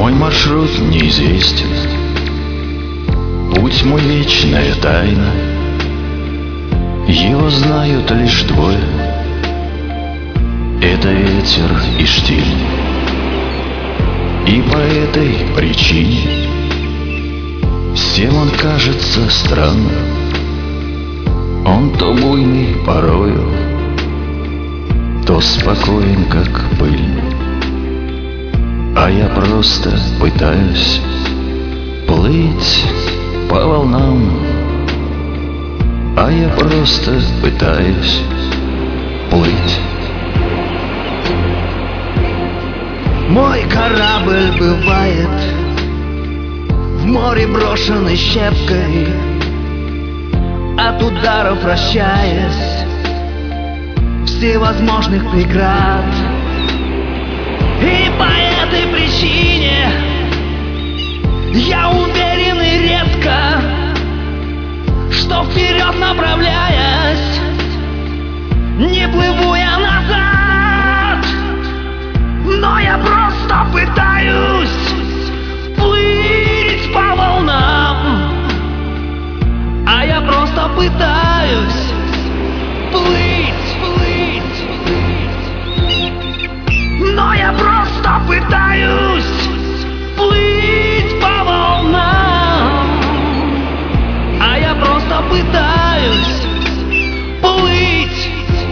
Мой маршрут неизвестен, путь мой вечная тайна. Его знают лишь двое — это ветер и штиль. И по этой причине всем он кажется странным. Он то буйный порою, то спокоен, как пыль. А я просто пытаюсь плыть по волнам. А я просто пытаюсь плыть. Мой корабль бывает в море брошенный щепкой, от ударов вращаясь всевозможных преград. И по этой причине я уверен и резко, что вперед направляясь, не плыву я назад. Но я просто пытаюсь плыть по волнам. А я просто пытаюсь плыть, плыть, плыть. Но я просто пытаюсь плыть по волнам. А я просто пытаюсь плыть.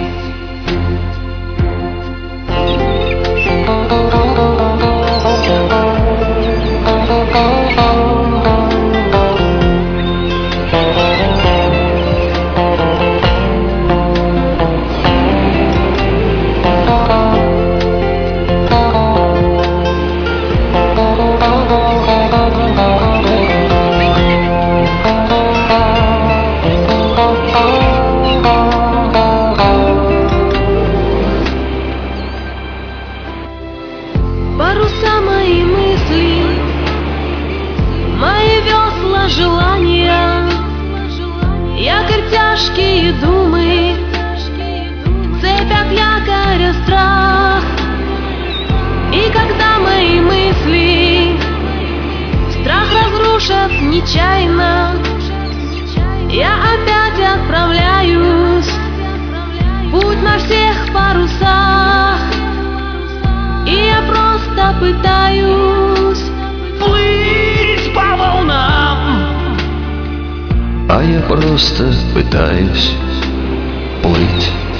Паруса мои мысли, мои весла желания, якорь тяжкие думы, в цепях якоря страх. И когда мои мысли страх разрушат нечаянно, я опять отправляюсь в путь на всех парусах. И я просто пытаюсь плыть по волнам. А я просто пытаюсь плыть.